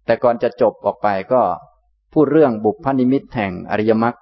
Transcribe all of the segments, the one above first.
แต่ก่อนจะจบออกไปก็พูดเรื่องบุพพนิมิตแห่งอริยมรรค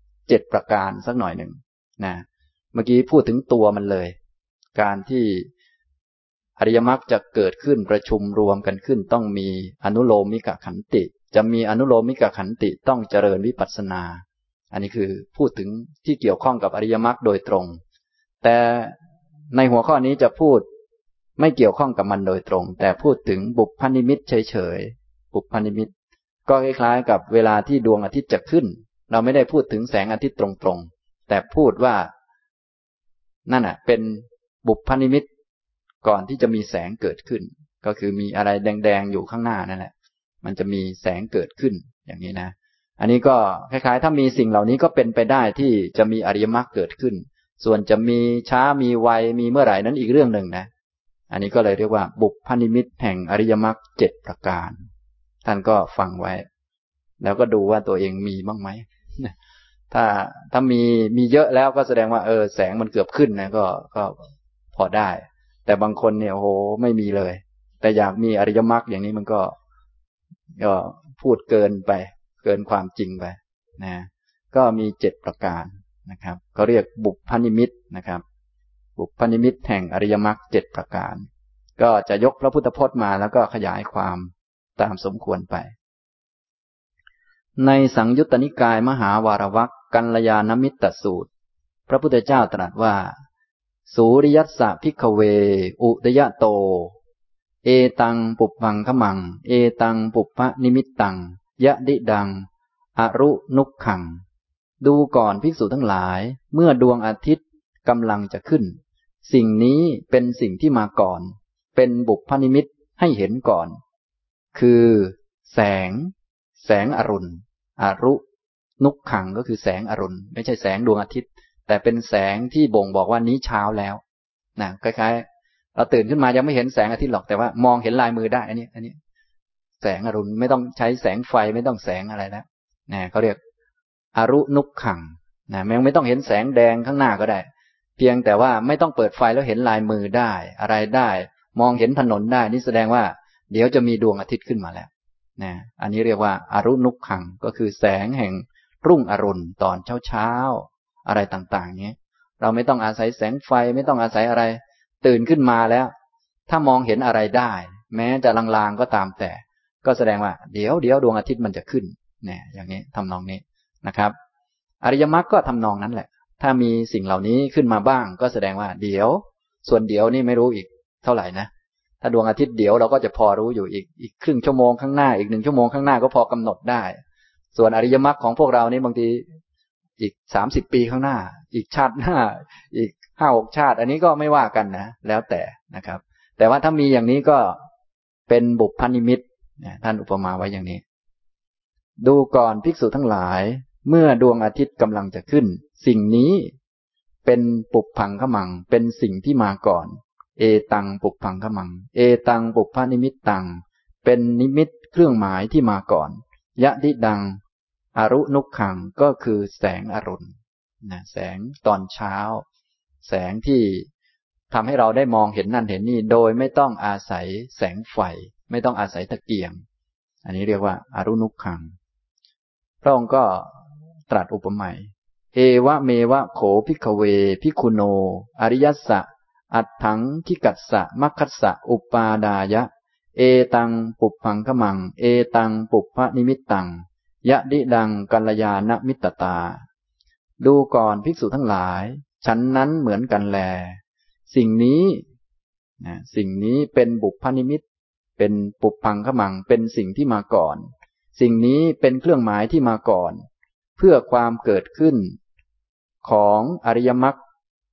7ประการสักหน่อยหนึ่งนะเมื่อกี้พูดถึงตัวมันเลยการที่อริยมรรคจะเกิดขึ้นประชุมรวมกันขึ้นต้องมีอนุโลมิกขันติจะมีอนุโลมิกขันติต้องเจริญวิปัสสนาอันนี้คือพูดถึงที่เกี่ยวข้องกับอริยมรรคโดยตรงแต่ในหัวข้อนี้จะพูดไม่เกี่ยวข้องกับมันโดยตรงแต่พูดถึงบุพพนิมิตเฉยๆบุพพนิมิตก็คล้ายๆกับเวลาที่ดวงอาทิตย์จะขึ้นเราไม่ได้พูดถึงแสงอาทิตย์ตรงๆแต่พูดว่านั่นเป็นบุพพนิมิตก่อนที่จะมีแสงเกิดขึ้นก็คือมีอะไรแดงๆอยู่ข้างหน้านั่นแหละมันจะมีแสงเกิดขึ้นอย่างนี้นะอันนี้ก็คล้ายๆถ้ามีสิ่งเหล่านี้ก็เป็นไปได้ที่จะมีอริยมรรคเกิดขึ้นส่วนจะมีช้ามีไวมีเมื่อไหร่นั้นอีกเรื่องหนึ่งนะอันนี้ก็เลยเรียกว่าบุพพนิมิตแห่งอริยมรรค7ประการท่านก็ฟังไว้แล้วก็ดูว่าตัวเองมีบ้างไหมถ้ามีเยอะแล้วก็แสดงว่าแสงมันเกือบขึ้นนะก็พอได้แต่บางคนเนี่ยโอ้โหไม่มีเลยแต่อยากมีอริยมรรคอย่างนี้มันก็พูดเกินไปเกินความจริงไปนะก็มี7ประการนะครับเขาเรียกบุพพนิมิตนะครับบุพพนิมิตแห่งอริยมรรค7ประการก็จะยกพระพุทธพจน์มาแล้วก็ขยายความตามสมควรไปในสังยุตตนิกายมหาวารวรรคกัลยาณมิตรสูตรพระพุทธเจ้าตรัสว่าสูริยัสสะภิกขเวอุตยะโตเอตังปุพพังคมังเอตังปุพพนิมิตตังยะดิดังอรุนุกขังดูก่อนภิกษุทั้งหลายเมื่อดวงอาทิตย์กำลังจะขึ้นสิ่งนี้เป็นสิ่งที่มาก่อนเป็นบุพพนิมิตให้เห็นก่อนคือแสงอรุณอรุนุกขังก็คือแสงอรุณไม่ใช่แสงดวงอาทิตย์แต่เป็นแสงที่บ่งบอกว่านี้เช้าแล้วนะคล้ายๆเราตื่นขึ้นมายังไม่เห็นแสงอาทิตย์หรอกแต่ว่ามองเห็นลายมือได้อันนี้แสงอรุณไม่ต้องใช้แสงไฟไม่ต้องแสงอะไรแล้วนะเขาเรียกอรุนุกขังนะไม่ต้องเห็นแสงแดงข้างหน้าก็ได้เพียงแต่ว่าไม่ต้องเปิดไฟแล้วเห็นลายมือได้อะไรได้มองเห็นถนนได้นี่แสดงว่าเดี๋ยวจะมีดวงอาทิตย์ขึ้นมาแล้วนะอันนี้เรียกว่าอรุนุกขังก็คือแสงแห่งรุ่งอรุณตอนเช้าอะไรต่างๆนี้เราไม่ต้องอาศัยแสงไฟไม่ต้องอาศัยอะไรตื่นขึ้นมาแล้วถ้ามองเห็นอะไรได้แม้จะลางๆก็ตามแต่ก็แสดงว่าเดี๋ยวดวงอาทิตย์มันจะขึ้นเนี่ยอย่างนี้ทำนองนี้นะครับอริยมรรคก็ทำนองนั้นแหละถ้ามีสิ่งเหล่านี้ขึ้นมาบ้างก็แสดงว่าเดี๋ยวส่วนเดี๋ยวนี่ไม่รู้อีกเท่าไหร่นะถ้าดวงอาทิตย์เดี๋ยวเราก็จะพอรู้อยู่อีกครึ่งชั่วโมงข้างหน้าอีก1ชั่วโมงข้างหน้าก็พอกำหนดได้ส่วนอริยมรรคของพวกเรานี่บางทีอีก30 ปีข้างหน้าอีกชาติหน้าอีก5-6 ชาติอันนี้ก็ไม่ว่ากันนะแล้วแต่นะครับแต่ว่าถ้ามีอย่างนี้ก็เป็นบุพพนิมิตท่านอุปมาไว้อย่างนี้ดูก่อนภิกษุทั้งหลายเมื่อดวงอาทิตย์กำลังจะขึ้นสิ่งนี้เป็นปุพพังคมังเป็นสิ่งที่มาก่อนเอตังปุพพังคมังเอตังปุพพนิมิตตังเป็นนิมิตเครื่องหมายที่มาก่อนยะดิดังอรุนุกขังก็คือแสงอรุณนะแสงตอนเช้าแสงที่ทำให้เราได้มองเห็นนั่นเห็นนี่โดยไม่ต้องอาศัยแสงไฟไม่ต้องอาศัยตะเกียงอันนี้เรียกว่าอรุนุกขังพระองค์ก็ตรัสอุปมาเอวะเมวะโขภิกขเวภิกขุโนอริยัสสะอัตถังคิกัสสะมัคคัสสะอุปาดายะเอตังปุพพังคมังเอตังปุพพนิมิตตังยะดิดังกัลยาณมิตตาดูก่อนภิกษุทั้งหลายฉันนั้นเหมือนกันแลสิ่งนี้เป็นบุพพนิมิตเป็นปุพพังคมังเป็นสิ่งที่มาก่อนสิ่งนี้เป็นเครื่องหมายที่มาก่อนเพื่อความเกิดขึ้นของอริยมรรค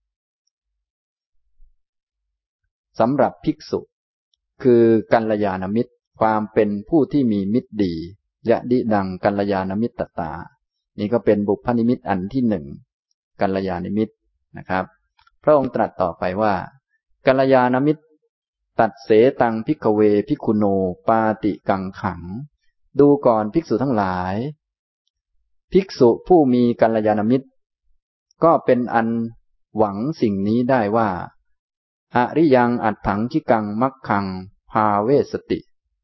สำหรับภิกษุคือกัลยาณมิตรความเป็นผู้ที่มีมิตรดียะดิดังกัลยาณมิตรตานี่ก็เป็นบุพพนิมิตอันที่1กัลยาณมิตรนะครับพระองค์ตรัสต่อไปว่ากัลยาณมิตรตัดเสตังภิกขเวภิกขุโนปาติกังขังดูก่อนภิกษุทั้งหลายภิกษุผู้มีกัลยาณมิตรก็เป็นอันหวังสิ่งนี้ได้ว่าอริยังอัตถังคิกังมัคคังภาเวสติ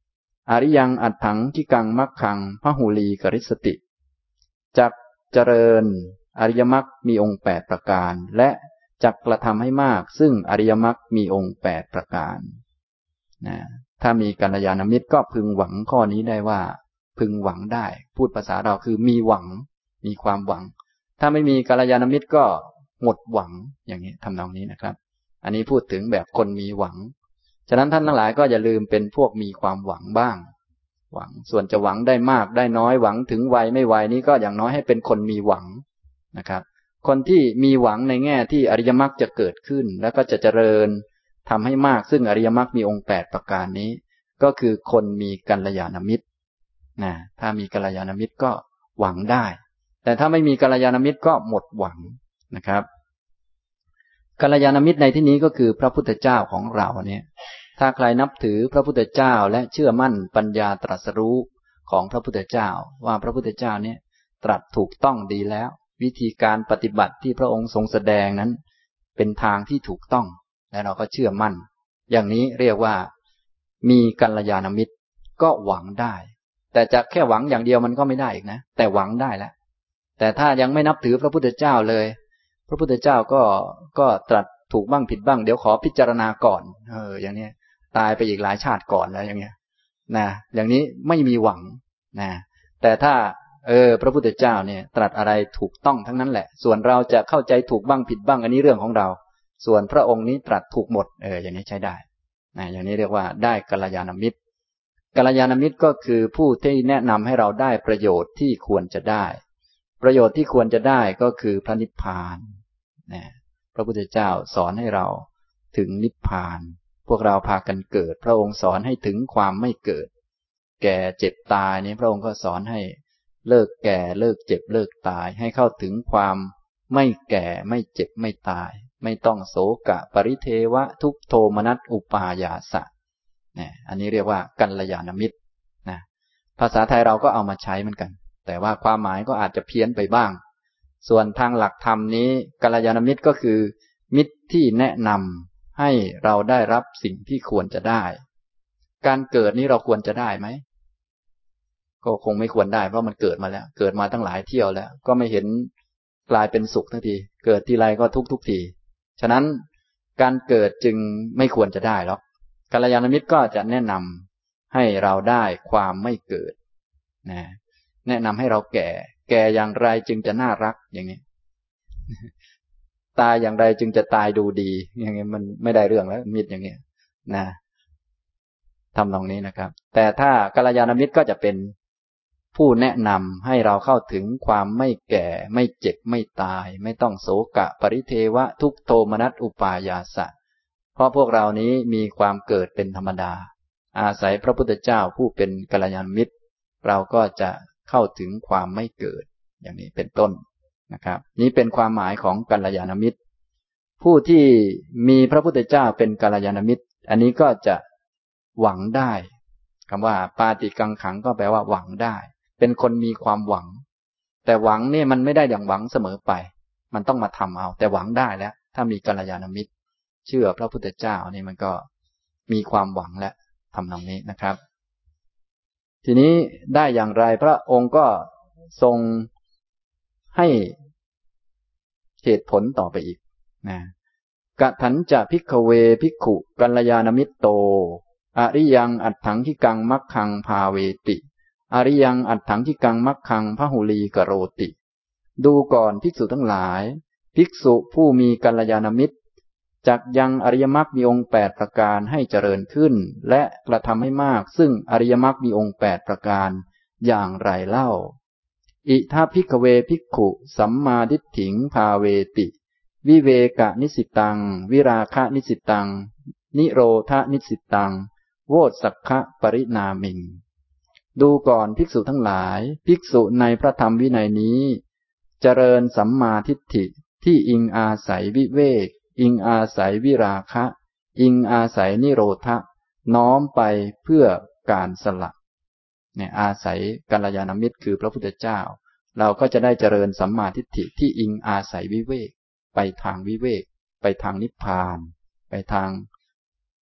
อริยังอัตถังคิกังมัคคังพหุลีกริสติจักเจริญอริยมรรคมีองค์8ประการและจักกระทำให้มากซึ่งอริยมรรคมีองค์8ประการนะถ้ามีกัลยาณมิตรก็พึงหวังข้อนี้ได้ว่าพึงหวังได้พูดภาษาเราคือมีหวังมีความหวังถ้าไม่มีกัลยาณมิตรก็หมดหวังอย่างนี้ทำนองนี้นะครับอันนี้พูดถึงแบบคนมีหวังฉะนั้นท่านทั้งหลายก็อย่าลืมเป็นพวกมีความหวังบ้างหวังส่วนจะหวังได้มากได้น้อยหวังถึงไวไม่ไวนี้ก็อย่างน้อยให้เป็นคนมีหวังนะครับคนที่มีหวังในแง่ที่อริยมรรคจะเกิดขึ้นแล้วก็จะเจริญทำให้มากซึ่งอริยมรรคมีองค์8ประการนี้ก็คือคนมีกัลยาณมิตรนะถ้ามีกัลยาณมิตรก็หวังได้แต่ถ้าไม่มีกัลยาณมิตรก็หมดหวังนะครับกัลยาณมิตรในที่นี้ก็คือพระพุทธเจ้าของเราเนี่ยถ้าใครนับถือพระพุทธเจ้าและเชื่อมั่นปัญญาตรัสรู้ของพระพุทธเจ้าว่าพระพุทธเจ้าเนี่ยตรัสถูกต้องดีแล้ววิธีการปฏิบัติที่พระองค์ทรงแสดงนั้นเป็นทางที่ถูกต้องและเราก็เชื่อมั่นอย่างนี้เรียกว่ามีกัลยาณมิตรก็หวังได้แต่จะแค่หวังอย่างเดียวมันก็ไม่ได้อีกนะแต่หวังได้แล้วแต่ถ้ายังไม่นับถือพระพุทธเจ้าเลยพระพุทธเจ้าก็ตรัสถูกบ้างผิดบ้างเดี๋ยวขอพิจารณาก่อนอย่างนี้ตายไปอีกหลายชาติก่อนแล้วอย่างเงี้ยนะอย่างนี้ไม่มีหวังนะแต่ถ้าพระพุทธเจ้าเนี่ยตรัสอะไรถูกต้องทั้งนั้นแหละส่วนเราจะเข้าใจถูกบ้างผิดบ้างอันนี้เรื่องของเราส่วนพระองค์นี้ตรัสถูกหมดอย่างนี้ใช้ได้นะอย่างนี้เรียกว่าได้กัลยาณมิตรกัลยาณมิตรก็คือผู้ที่แนะนำให้เราได้ประโยชน์ที่ควรจะได้ประโยชน์ที่ควรจะได้ก็คือพระนิพพานนะพระพุทธเจ้าสอนให้เราถึงนิพพานพวกเราพากันเกิดพระองค์สอนให้ถึงความไม่เกิดแก่เจ็บตายนี้พระองค์ก็สอนให้เลิกแก่เลิกเจ็บเลิกตายให้เข้าถึงความไม่แก่ไม่เจ็บไม่ตายไม่ต้องโศกะปริเทวะทุกโทมนัสอุปายาสะเนี่ยอันนี้เรียกว่ากัลยาณมิตรนะภาษาไทยเราก็เอามาใช้เหมือนกันแต่ว่าความหมายก็อาจจะเพี้ยนไปบ้างส่วนทางหลักธรรมนี้กัลยาณมิตรก็คือมิตรที่แนะนำให้เราได้รับสิ่งที่ควรจะได้การเกิดนี้เราควรจะได้ไหมก็คงไม่ควรได้เพราะมันเกิดมาแล้วเกิดมาตั้งหลายเที่ยวแล้วก็ไม่เห็นกลายเป็นสุขทันทีเกิดทีไรก็ทุกทุกทีฉะนั้นการเกิดจึงไม่ควรจะได้หรอกกัลยาณมิตรก็จะแนะนำให้เราได้ความไม่เกิดนะแนะนำให้เราแก่อย่างไรจึงจะน่ารักอย่างนี้ตายอย่างไรจึงจะตายดูดีอย่างนี้มันไม่ได้เรื่องแล้วมิตรอย่างนี้นะทำตรงนี้นะครับแต่ถ้ากัลยาณมิตรก็จะเป็นผู้แนะนำให้เราเข้าถึงความไม่แก่ไม่เจ็บไม่ตายไม่ต้องโศกะปริเทวะทุกโทมนัสอุปายาสะเพราะพวกเรานี้มีความเกิดเป็นธรรมดาอาศัยพระพุทธเจ้าผู้เป็นกัลยาณมิตรเราก็จะเข้าถึงความไม่เกิดอย่างนี้เป็นต้นนะครับนี้เป็นความหมายของกัลยาณมิตรผู้ที่มีพระพุทธเจ้าเป็นกัลยาณมิตรอันนี้ก็จะหวังได้คำว่าปาติกังขังก็แปลว่าหวังได้เป็นคนมีความหวังแต่หวังเนี่ยมันไม่ได้อย่างหวังเสมอไปมันต้องมาทำเอาแต่หวังได้แล้วถ้ามีกัลยาณมิตรเชื่อพระพุทธเจ้านี่มันก็มีความหวังและทำตรงนี้นะครับทีนี้ได้อย่างไรพระองค์ก็ทรงให้เหตุผลต่อไปอีกนะกะถันจะภิกขเวภิกขุกัลยาณมิตโตอริยังอัตถังคิกังมัคคังภาเวติอริยังอัตถังคิกังมัคคังพหุลีกโรติดูก่อนภิกษุทั้งหลายภิกษุผู้มีกัลยาณมิตรจักยังอริยมรรคมีองค์8ประการให้เจริญขึ้นและกระทำให้มากซึ่งอริยมรรคมีองค์8ประการอย่างไรเล่าอิทัพภิกขเวภิกขุสัมมาทิฏฐิงภาเวติวิเวกะนิสิตังวิราคะนิสิตังนิโรธานิสิตังโวสัคคะปรินามิงดูก่อนภิกษุทั้งหลายภิกษุในพระธรรมวินัยนี้เจริญสัมมาทิฏฐิที่อิงอาศัยวิเวกอิงอาศัยวิราคะอิงอาศัยนิโรธะน้อมไปเพื่อการสละเนี่ยอาศัยกัลยาณมิตรคือพระพุทธเจ้าเราก็จะได้เจริญสัมมาทิฏฐิที่อิงอาศัยวิเวกไปทางวิเวกไปทางนิพพานไปทาง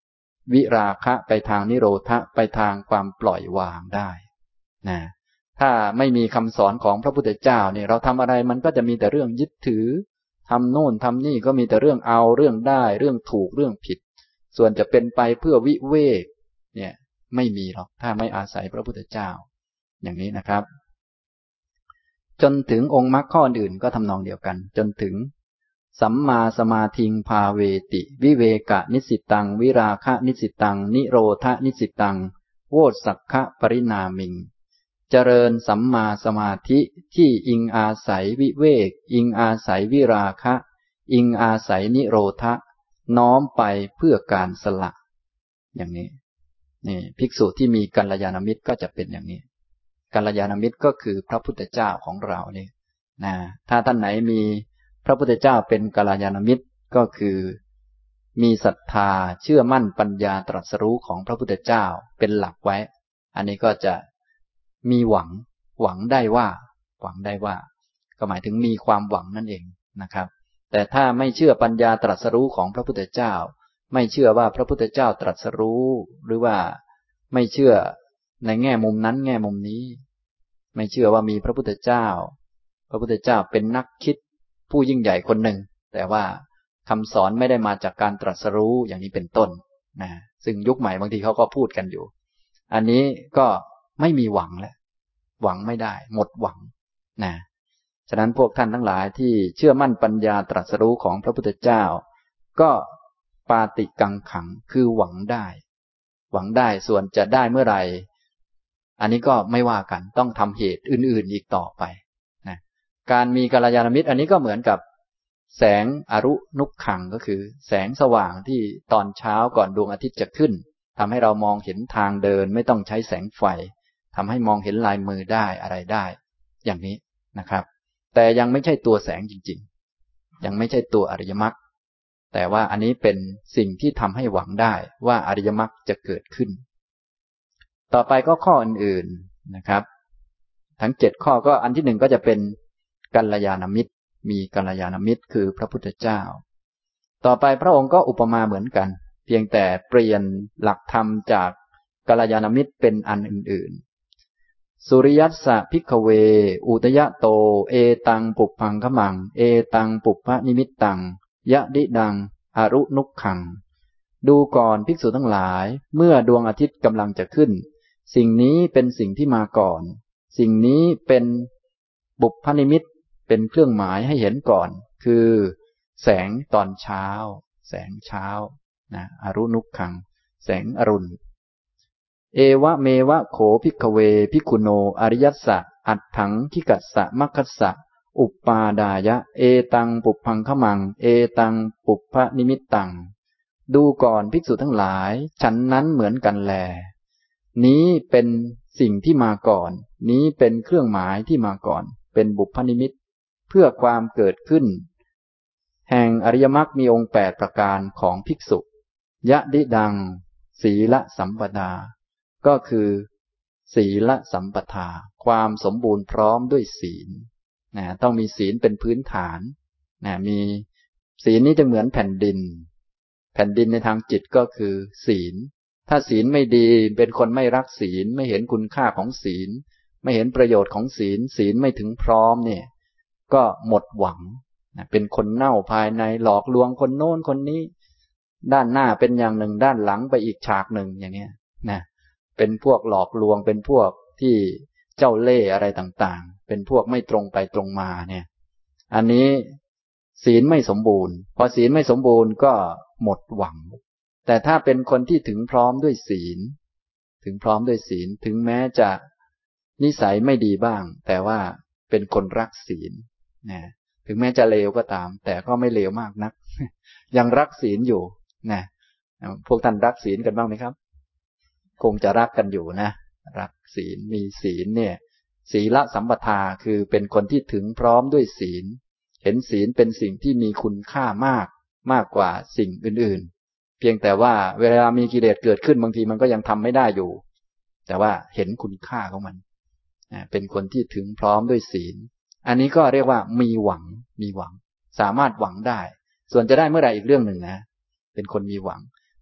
วิราคะไปทางนิโรธะไปทางความปล่อยวางได้นะถ้าไม่มีคำสอนของพระพุทธเจ้าเนี่ยเราทำอะไรมันก็จะมีแต่เรื่องยึดถือทำโน่นทำนี่ก็มีแต่เรื่องเอาเรื่องได้เรื่องถูกเรื่องผิดส่วนจะเป็นไปเพื่อวิเวกเนี่ยไม่มีหรอกถ้าไม่อาศัยพระพุทธเจ้าอย่างนี้นะครับจนถึงองค์มรรคข้ออื่นก็ทำนองเดียวกันจนถึงสัมมาสมาธิงภาเวติวิเวกะนิสิตังวิราคะนิสิตังนิโรธนิสิตังโวสักขะปรินามิงเจริญสัมมาสมาธิที่อิงอาศัยวิเวกอิงอาศัยวิราคะอิงอาศัยนิโรธะน้อมไปเพื่อการสละอย่างนี้นี่ภิกษุที่มีกัลยาณมิตรก็จะเป็นอย่างนี้กัลยาณมิตรก็คือพระพุทธเจ้าของเรานี่นะถ้าท่านไหนมีพระพุทธเจ้าเป็นกัลยาณมิตรก็คือมีศรัทธาเชื่อมั่นปัญญาตรัสรู้ของพระพุทธเจ้าเป็นหลักไว้อันนี้ก็จะมีหวังได้ว่าก็หมายถึงมีความหวังนั่นเองนะครับแต่ถ้าไม่เชื่อปัญญาตรัสรู้ของพระพุทธเจ้าไม่เชื่อว่าพระพุทธเจ้าตรัสรู้หรือว่าไม่เชื่อในแง่มุมนั้นแง่มุมนี้ไม่เชื่อว่ามีพระพุทธเจ้าเป็นนักคิดผู้ยิ่งใหญ่คนหนึ่งแต่ว่าคำสอนไม่ได้มาจากการตรัสรู้อย่างนี้เป็นต้นนะซึ่งยุคใหม่บางทีเขาก็พูดกันอยู่อันนี้ก็ไม่มีหวังแล้วหวังไม่ได้หมดหวังนะฉะนั้นพวกท่านทั้งหลายที่เชื่อมั่นปัญญาตรัสรู้ของพระพุทธเจ้าก็ปาติกังขังคือหวังได้ส่วนจะได้เมื่อไหร่อันนี้ก็ไม่ว่ากันต้องทำเหตุอื่นๆอีกต่อไปนะการมีกัลยาณมิตรอันนี้ก็เหมือนกับแสงอรุนุกขังก็คือแสงสว่างที่ตอนเช้าก่อนดวงอาทิตย์จะขึ้นทำให้เรามองเห็นทางเดินไม่ต้องใช้แสงไฟทำให้มองเห็นลายมือได้อะไรได้อย่างนี้นะครับแต่ยังไม่ใช่ตัวแสงจริงๆยังไม่ใช่ตัวอริยมรรคแต่ว่าอันนี้เป็นสิ่งที่ทำให้หวังได้ว่าอริยมรรคจะเกิดขึ้นต่อไปก็ข้ออื่นๆนะครับทั้ง7ข้อก็อันที่1ก็จะเป็นกัลยาณมิตรมีกัลยาณมิตรคือพระพุทธเจ้าต่อไปพระองค์ก็อุปมาเหมือนกันเพียงแต่เปลี่ยนหลักธรรมจากกัลยาณมิตรเป็นอันอื่นๆสุริยัสสะภิกขเวอุตยะโตเอตังปุพพังคมังเอตังปุพพนิมิตตังยะดิดังอรุนุกขังดูก่อนภิกษุทั้งหลายเมื่อดวงอาทิตย์กำลังจะขึ้นสิ่งนี้เป็นสิ่งที่มาก่อนสิ่งนี้เป็นปุพพนิมิตเป็นเครื่องหมายให้เห็นก่อนคือแสงตอนเช้าแสงเช้านะอรุนุกขังแสงอรุณเอวะเมวะโขภิกขเวภิกขุโนอริยัสสะอัตถังคิกัสสะมัคคัสสะอุปปาดายะเอตังปุพพังคมังเอตังปุพพนิมิตตังดูก่อนภิกษุทั้งหลายฉันนั้นเหมือนกันแลนี้เป็นสิ่งที่มาก่อนนี้เป็นเครื่องหมายที่มาก่อนเป็นบุพพนิมิตเพื่อความเกิดขึ้นแห่งอริยมรรคมีองค์8ประการของภิกษุยะดิดังศีลสัมปทาก็คือศีลสัมปทาความสมบูรณ์พร้อมด้วยศีลนะต้องมีศีลเป็นพื้นฐานนะมีศีลนี้จะเหมือนแผ่นดินในทางจิตก็คือศีลถ้าศีลไม่ดีเป็นคนไม่รักศีลไม่เห็นคุณค่าของศีลไม่เห็นประโยชน์ของศีลไม่ถึงพร้อมเนี่ยก็หมดหวังนะเป็นคนเน่าภายในหลอกลวงคนโน้นคนนี้ด้านหน้าเป็นอย่างหนึ่งด้านหลังไปอีกฉากหนึ่งอย่างนี้นะเป็นพวกหลอกลวงเป็นพวกที่เจ้าเล่ห์อะไรต่างๆเป็นพวกไม่ตรงไปตรงมาเนี่ยอันนี้ศีลไม่สมบูรณ์พอศีลไม่สมบูรณ์ก็หมดหวังแต่ถ้าเป็นคนที่ถึงพร้อมด้วยศีลถึงแม้จะนิสัยไม่ดีบ้างแต่ว่าเป็นคนรักศีลนะถึงแม้จะเลวก็ตามแต่ก็ไม่เลวมากนักยังรักศีลอยู่นะพวกท่านรักศีลกันบ้างไหมครับคงจะรักกันอยู่นะรักศีลมีศีลเนี่ยศีลสัมปทาคือเป็นคนที่ถึงพร้อมด้วยศีลเห็นศีลเป็นสิ่งที่มีคุณค่ามากกว่าสิ่งอื่นๆเพียงแต่ว่าเวลามีกิเลสเกิดขึ้นบางทีมันก็ยังทำไม่ได้อยู่แต่ว่าเห็นคุณค่าของมันเป็นคนที่ถึงพร้อมด้วยศีลอันนี้ก็เรียกว่ามีหวังสามารถหวังได้ส่วนจะได้เมื่อไหร่อีกเรื่องหนึ่งนะเป็นคนมีหวัง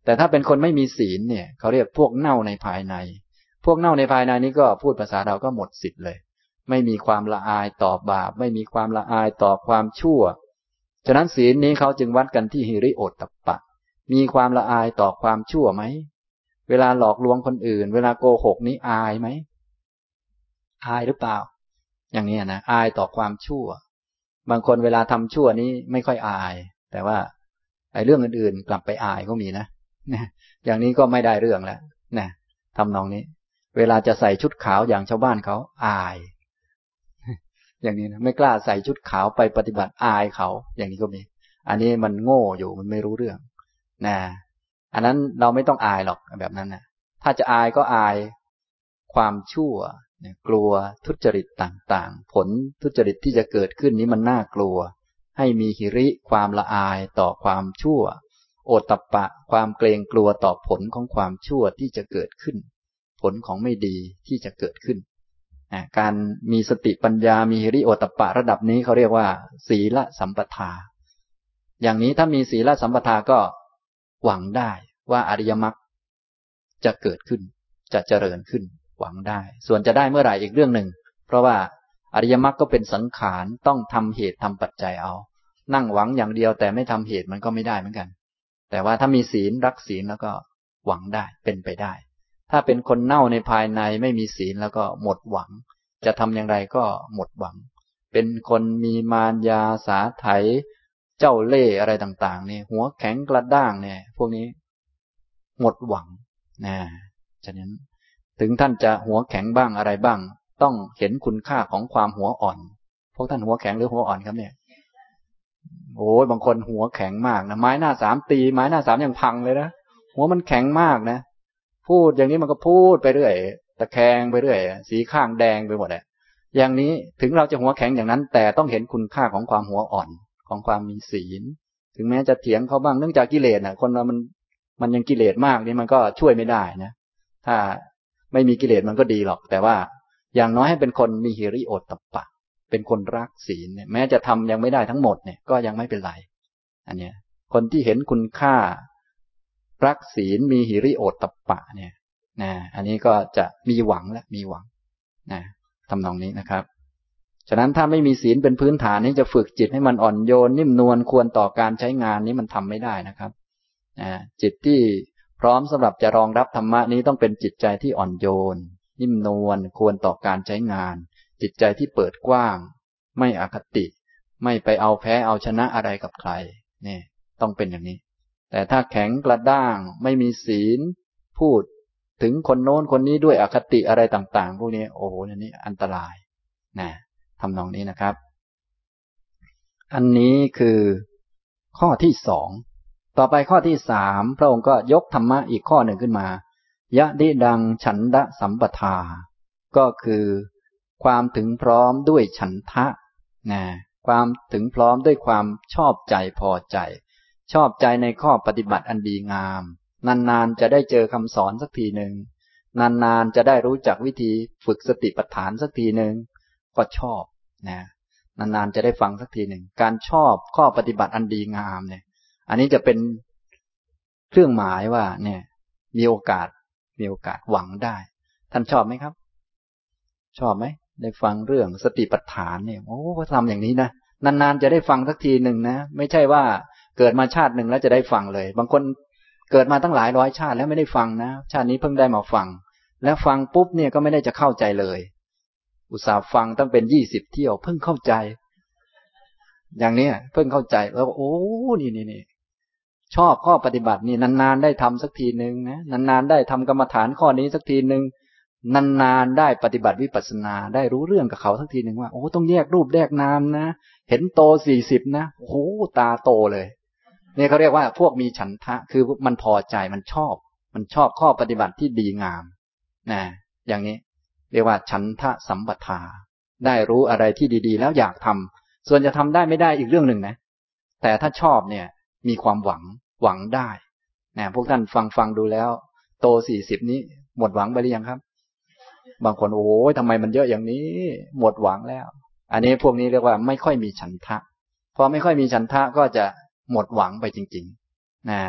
แต่ถ้าเป็นคนไม่มีศีลเนี่ยเขาเรียกพวกเน่าในภายในพวกเน่าในภายในนี้ก็พูดภาษาเราก็หมดสิทธิ์เลยไม่มีความละอายต่อบาปไม่มีความละอายต่อความชั่วฉะนั้นศีลนี้เขาจึงวัดกันที่หิริโอตตัปปะมีความละอายต่อความชั่วไหมเวลาหลอกลวงคนอื่นเวลาโกหกนี้อายไหมอายหรือเปล่าอย่างนี้นะอายต่อความชั่วบางคนเวลาทำชั่วนี้ไม่ค่อยอายแต่ว่าไอ้เรื่องอื่นๆกลับไปอายก็มีนะอย่างนี้ก็ไม่ได้เรื่องแล้วนะทำนองนี้เวลาจะใส่ชุดขาวอย่างชาวบ้านเขาอายอย่างนี้นะไม่กล้าใส่ชุดขาวไปปฏิบัติอายเขาอย่างนี้ก็มีอันนี้มันโง่อยู่มันไม่รู้เรื่องนะอันนั้นเราไม่ต้องอายหรอกแบบนั้นนะถ้าจะอายก็อายความชั่วกลัวทุจริตต่างๆผลทุจริตที่จะเกิดขึ้นนี้มันน่ากลัวให้มีหิริความละอายต่อความชั่วโอตตัปปะความเกรงกลัวต่อผลของความชั่วที่จะเกิดขึ้นผลของไม่ดีที่จะเกิดขึ้นการมีสติปัญญามีหิริโอตตัปปะระดับนี้เขาเรียกว่าศีลสัมปทาอย่างนี้ถ้ามีศีลสัมปทาก็หวังได้ว่าอริยมรรคจะเกิดขึ้นจะเจริญขึ้นหวังได้ส่วนจะได้เมื่อไหร่อีกเรื่องหนึ่งเพราะว่าอริยมรรคก็เป็นสังขารต้องทำเหตุทำปัจจัยเอานั่งหวังอย่างเดียวแต่ไม่ทำเหตุมันก็ไม่ได้เหมือนกันแต่ว่าถ้ามีศีลรักศีลแล้วก็หวังได้เป็นไปได้ถ้าเป็นคนเน่าในภายในไม่มีศีลแล้วก็หมดหวังจะทำอย่างไรก็หมดหวังเป็นคนมีมารยาสาไถเจ้าเล่ห์อะไรต่างๆเนี่ยหัวแข็งกระด้างเนี่ยพวกนี้หมดหวังนะฉะนั้นถึงท่านจะหัวแข็งบ้างอะไรบ้างต้องเห็นคุณค่าของความหัวอ่อนพวกท่านหัวแข็งหรือหัวอ่อนครับเนี่ยโอ้ยบางคนหัวแข็งมากนะไม้หน้าสามตีไม้หน้าสามยังพังเลยนะหัวมันแข็งมากนะพูดอย่างนี้มันก็พูดไปเรื่อยตะแคงไปเรื่อยสีข้างแดงไปหมดเลยอย่างนี้ถึงเราจะหัวแข็งอย่างนั้นแต่ต้องเห็นคุณค่าของความหัวอ่อนของความมีศีลถึงแม้จะเถียงเขาบ้างเนื่องจากกิเลสคนเรามันยังกิเลสมากนี่มันก็ช่วยไม่ได้นะถ้าไม่มีกิเลสมันก็ดีหรอกแต่ว่าอย่างน้อยให้เป็นคนมีหิริโอตตัปปะเป็นคนรักศีลเนี่ยแม้จะทำยังไม่ได้ทั้งหมดเนี่ยก็ยังไม่เป็นไรอันเนี้ยคนที่เห็นคุณค่ารักศีลมีหิริโอตตัปปะเนี่ยนะอันนี้ก็จะมีหวังและมีหวังนะทำนองนี้นะครับฉะนั้นถ้าไม่มีศีลเป็นพื้นฐานนี้จะฝึกจิตให้มันอ่อนโยนนิ่มนวลควรต่อการใช้งานนี้มันทำไม่ได้นะครับจิตที่พร้อมสำหรับจะรองรับธรรมะนี้ต้องเป็นจิตใจที่อ่อนโยนนิ่มนวลควรต่อการใช้งานจิตใจที่เปิดกว้างไม่อคติไม่ไปเอาแพ้เอาชนะอะไรกับใครนี่ต้องเป็นอย่างนี้แต่ถ้าแข็งกระด้างไม่มีศีลพูดถึงคนโน้นคนนี้ด้วยอคติอะไรต่างๆพวกนี้โอ้โหอันนี้อันตรายนะทำนองนี้นะครับอันนี้คือข้อที่สองต่อไปข้อที่สามพระองค์ก็ยกธรรมะอีกข้อหนึ่งขึ้นมายะดิดังฉันทะสัมปทาก็คือความถึงพร้อมด้วยฉันทะนะความถึงพร้อมด้วยความชอบใจพอใจชอบใจในข้อปฏิบัติอันดีงามนานๆจะได้เจอคำสอนสักทีหนึ่งนานๆจะได้รู้จักวิธีฝึกสติปัฏฐานสักทีหนึ่งก็ชอบนะนานๆจะได้ฟังสักทีหนึ่งการชอบข้อปฏิบัติอันดีงามเนี่ยอันนี้จะเป็นเครื่องหมายว่าเนี่ยมีโอกาสหวังได้ท่านชอบไหมครับชอบไหมได้ฟังเรื่องสติปัฏฐานเนี่ยโอ้ก็ทำอย่างนี้นะนานๆจะได้ฟังสักทีหนึ่งนะไม่ใช่ว่าเกิดมาชาติหนึ่งแล้วจะได้ฟังเลยบางคนเกิดมาตั้งหลายร้อยชาติแล้วไม่ได้ฟังนะชาตินี้เพิ่งได้มาฟังแล้วฟังปุ๊บเนี่ยก็ไม่ได้จะเข้าใจเลยอุตส่าห์ฟังตั้งเป็น20 เที่ยวเพิ่งเข้าใจอย่างนี้เพิ่งเข้าใจแล้วโอ้นี่ชอบข้อปฏิบัตินี่นานๆได้ทำสักทีหนึ่งนะนานๆได้ทำกรรมฐานข้อนี้สักทีหนึ่งนานๆได้ปฏิบัติวิปัสสนาได้รู้เรื่องกับเขาสักทีหนึ่งว่าโอ้ต้องแยกรูปแยกนามนะเห็นโต40นะโอ้โหตาโตเลยนี่เขาเรียกว่าพวกมีฉันทะคือมันพอใจมันชอบข้อปฏิบัติที่ดีงามนะอย่างนี้เรียกว่าฉันทะสัมปทาได้รู้อะไรที่ดีๆแล้วอยากทำส่วนจะทำได้ไม่ได้อีกเรื่องหนึ่งนะแต่ถ้าชอบเนี่ยมีความหวังได้นะพวกท่านฟังดูแล้วโต40นี้หมดหวังไปหรือยังครับบางคนโอ้ยทำไมมันเยอะอย่างนี้หมดหวังแล้วอันนี้พวกนี้เรียกว่าไม่ค่อยมีฉันทะพอไม่ค่อยมีฉันทะก็จะหมดหวังไปจริงๆนะ